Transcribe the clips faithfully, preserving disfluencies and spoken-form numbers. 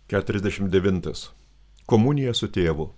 keturiasdešimt devintas. Komunija su tėvu.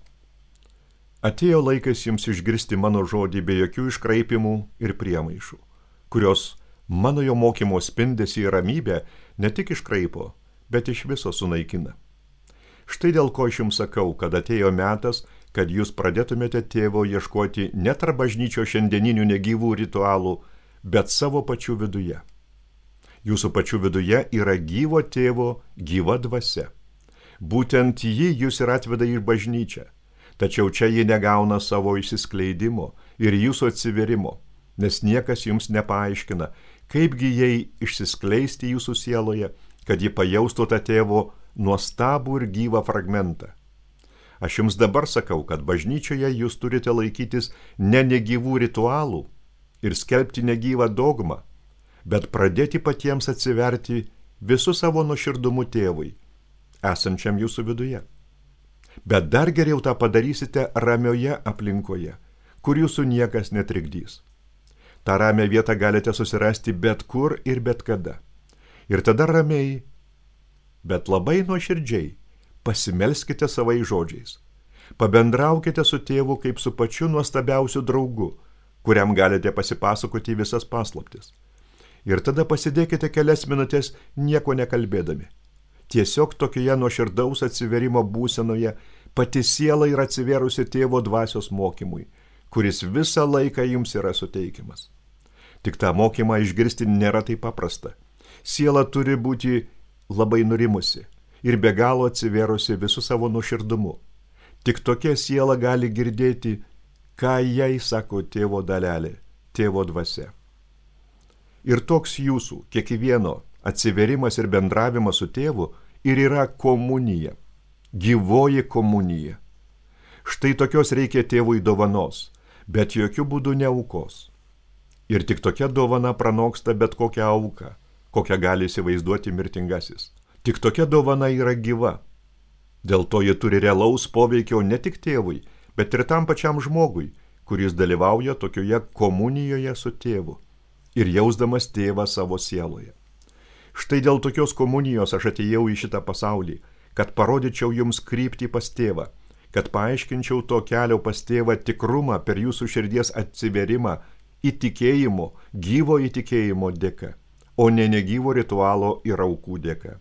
Atėjo laikas jums išgirsti mano žodį be jokių iškraipimų ir priemaišų, kurios mano jo mokymo spindesį ir ramybę ne tik iškraipo, bet iš viso sunaikina. Štai dėl ko aš jums sakau, kad atėjo metas, kad jūs pradėtumėte tėvo ieškoti ne tarp bažnyčio šiandieninių negyvų ritualų, bet savo pačių viduje. Jūsų pačių viduje yra gyvo tėvo gyva dvasia. Būtent ji jūs ir atveda į bažnyčią, tačiau čia ji negauna savo išsiskleidimo ir jūsų atsiverimo, nes niekas jums nepaaiškina, kaipgi jai išsiskleisti jūsų sieloje, kad ji pajaustų tą tėvo nuostabų ir gyvą fragmentą. Aš jums dabar sakau, kad bažnyčioje jūs turite laikytis ne negyvų ritualų ir skelbti negyvą dogmą, bet pradėti patiems atsiverti visų savo nuoširdumu tėvui, esančiam jūsų viduje. Bet dar geriau tą padarysite ramioje aplinkoje, kur jūsų niekas netrikdys. tą ramią vietą galite susirasti bet kur ir bet kada. Ir tada ramiai, bet labai nuoširdžiai pasimelskite savais žodžiais. Pabendraukite su tėvu kaip su pačiu nuostabiausiu draugu, kuriam galite pasipasakoti visas paslaptis. Ir tada pasidėkite kelias minutės nieko nekalbėdami. Tiesiog tokioje nuoširdaus atsiverimo būsenoje pati siela yra atsiverusi tėvo dvasios mokymui, kuris visą laiką jums yra suteikiamas. Tik tą mokymą išgirsti nėra taip paprasta. Siela turi būti labai nurimusi ir be galo atsiverusi visų savo nuoširdumu. Tik tokia siela gali girdėti, ką jai sako tėvo dalelė, tėvo dvasia. Ir toks jūsų, kiekvieno atsiverimas ir bendravimas su tėvu ir yra komunija, gyvoji komunija. Štai tokios reikia tėvui dovanos, bet jokių būdų ne aukos. Ir tik tokia dovana pranoksta bet kokią auką, kokią gali įsivaizduoti mirtingasis. Tik tokia dovana yra gyva. Dėl to ji turi realaus poveikio ne tik tėvui, bet ir tam pačiam žmogui, kuris dalyvauja tokioje komunijoje su tėvu ir jausdamas tėvą savo sieloje. Štai dėl tokios komunijos aš atėjau į šitą pasaulį, kad parodyčiau jums kryptį pas tėvą, kad paaiškinčiau to kelio pas tėvą tikrumą per jūsų širdies atsiverimą įtikėjimo, gyvo įtikėjimo dėka, o ne negyvo ritualo ir aukų dėka.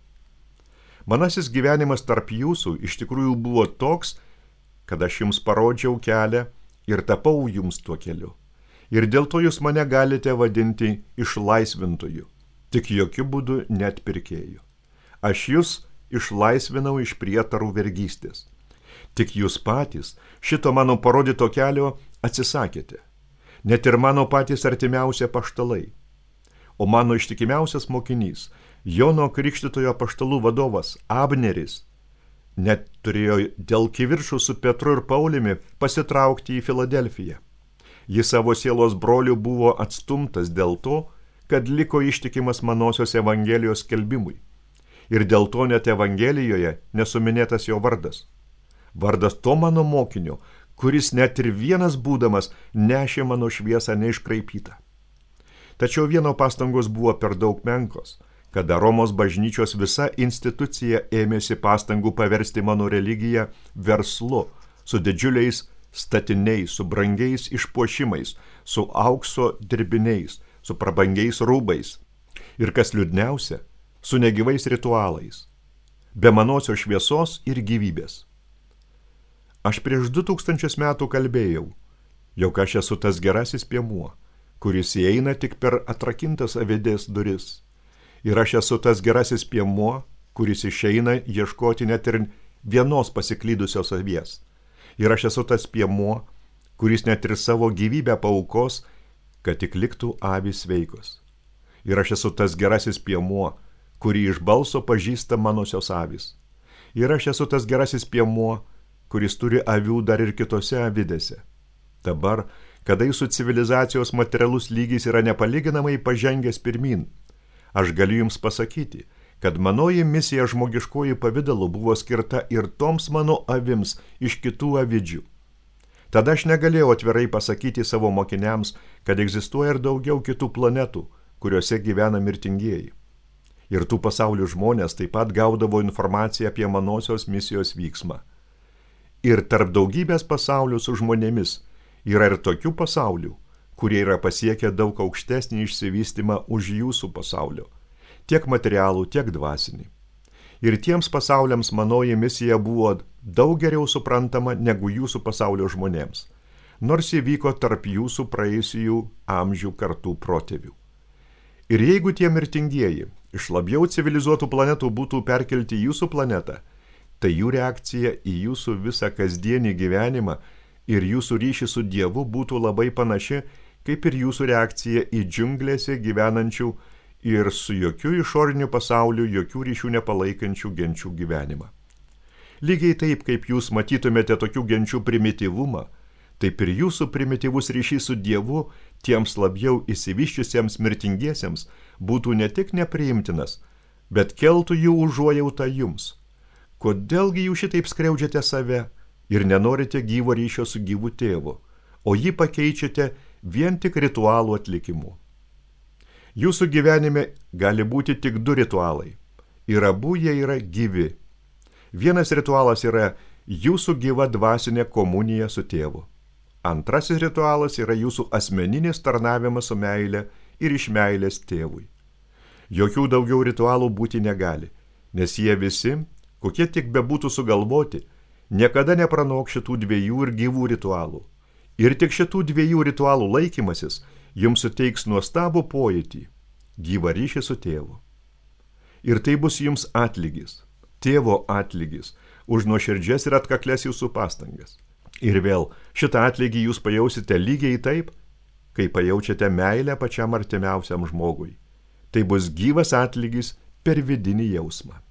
Manasis gyvenimas tarp jūsų iš tikrųjų buvo toks, kad aš jums parodžiau kelią ir tapau jums tuo keliu. Ir dėl to jūs mane galite vadinti išlaisvintoju, tik jokių būdų net pirkėjų. Aš jūs išlaisvinau iš prietarų vergystės. Tik jūs patys šito mano parodyto kelio atsisakėte. Net ir mano patys artimiausi apaštalai. O mano ištikimiausias mokinys, Jono Krikštytojo apaštalų vadovas Abneris, net turėjo dėl kiviršų su Petru ir Pauliumi pasitraukti į Filadelfiją. Jis savo sielos brolių buvo atstumtas dėl to, kad liko ištikimas manosios evangelijos skelbimui. Ir dėl to net evangelijoje nesuminėtas jo vardas. Vardas to mano mokinio, kuris net ir vienas būdamas nešė mano šviesą neiškraipytą. Tačiau vieno pastangos buvo per daug menkos, kada Romos bažnyčios visa institucija ėmėsi pastangų paversti mano religiją verslu, su didžiuliais statiniais, su brangiais išpuošimais, su aukso dirbiniais, su prabangiais rūbais ir, kas liūdniausia, su negyvais ritualais, be manosios šviesos ir gyvybės. Aš prieš du tūkstančius metų kalbėjau, jog aš esu tas gerasis piemuo, kuris įeina tik per atrakintas avidės duris. Ir aš esu tas gerasis piemuo, kuris išeina ieškoti net ir vienos pasiklydusios avies. Ir aš esu tas piemuo, kuris net ir savo gyvybę paaukos, kad tik liktų avys sveikos. Ir aš esu tas gerasis piemuo, kurį iš balso pažįsta manosios avys. Ir aš esu tas gerasis piemuo, kuris turi avių dar ir kitose avidėse. Dabar, kada jūsų civilizacijos materialus lygis yra nepalyginamai pažengęs pirmin, aš galiu jums pasakyti, kad manoji misija žmogiškoji pavidalu buvo skirta ir toms mano avims iš kitų avidžių. Tada aš negalėjau atvirai pasakyti savo mokiniams, kad egzistuoja ir daugiau kitų planetų, kuriuose gyvena mirtingieji. Ir tų pasaulių žmonės taip pat gaudavo informaciją apie manosios misijos vyksmą. Ir tarp daugybės pasaulių su žmonėmis yra ir tokių pasaulių, kurie yra pasiekę daug aukštesnį išsivystymą už jūsų pasaulio, tiek materialų, tiek dvasinį. Ir tiems pasauliams manoji misija buvo daug geriau suprantama negu jūsų pasaulio žmonėms, nors įvyko tarp jūsų praėjusių amžių kartų protėvių. Ir jeigu tie mirtingieji iš labiau civilizuotų planetų būtų perkelti į jūsų planetą, tai jų reakcija į jūsų visą kasdienį gyvenimą ir jūsų ryšį su Dievu būtų labai panaši, kaip ir jūsų reakcija į džiunglėse gyvenančių ir su jokių išorinių pasaulių, jokių ryšių nepalaikančių genčių gyvenimą. Lygiai taip, kaip jūs matytumėte tokių genčių primityvumą, taip ir jūsų primityvus ryšys su Dievu tiems labiau išsivyščiusiems mirtingiesiems būtų ne tik nepriimtinas, bet keltų jų užuojautą jums. Kodėlgi jūs šitaip skriaudžiate save ir nenorite gyvo ryšio su gyvu tėvu, o jį pakeičiate vien tik ritualų atlikimu? Jūsų gyvenime gali būti tik du ritualai. Ir abu jie yra gyvi. Vienas ritualas yra jūsų gyva dvasinė komunija su tėvu. Antrasis ritualas yra jūsų asmeninis tarnavimas su meile ir iš meilės tėvui. Jokių daugiau ritualų būti negali, nes jie visi, kokie tik bebūtų sugalvoti, niekada nepranok šitų dviejų ir gyvų ritualų. Ir tik šitų dviejų ritualų laikymasis jums suteiks nuostabų pojūtį, gyvą ryšį su tėvu. Ir tai bus jums atlygis, tėvo atlygis, už nuoširdžias ir atkaklės jūsų pastangas. Ir vėl, šitą atlygį jūs pajausite lygiai taip, kai pajaučiate meilę pačiam artimiausiam žmogui. Tai bus gyvas atlygis per vidinį jausmą.